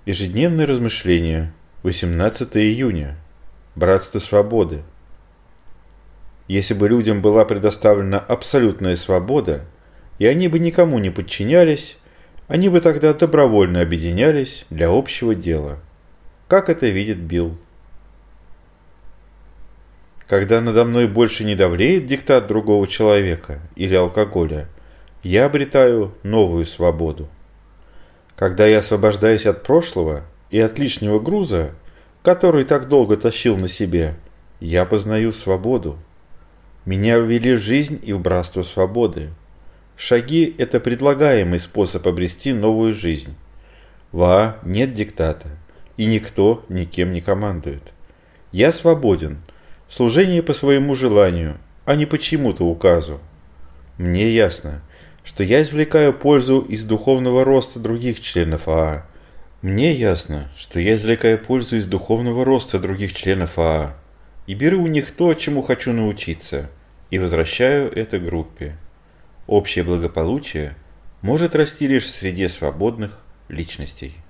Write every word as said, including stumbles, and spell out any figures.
Ежедневные размышления. восемнадцатого июня. Братство свободы. Если бы людям была предоставлена абсолютная свобода, и они бы никому не подчинялись, они бы тогда добровольно объединялись для общего дела. Как это видит Билл? Когда надо мной больше не давлеет диктат другого человека или алкоголя, я обретаю новую свободу. Когда я освобождаюсь от прошлого и от лишнего груза, который так долго тащил на себе, я познаю свободу. Меня ввели в жизнь и в братство свободы. Шаги – это предлагаемый способ обрести новую жизнь. В АА нет диктата, и никто никем не командует. Я свободен, служение по своему желанию, а не по чему-то указу. Мне ясно, что я извлекаю пользу из духовного роста других членов АА. Мне ясно, что я извлекаю пользу из духовного роста других членов АА и беру у них то, чему хочу научиться, и возвращаю это группе. Общее благополучие может расти лишь в среде свободных личностей.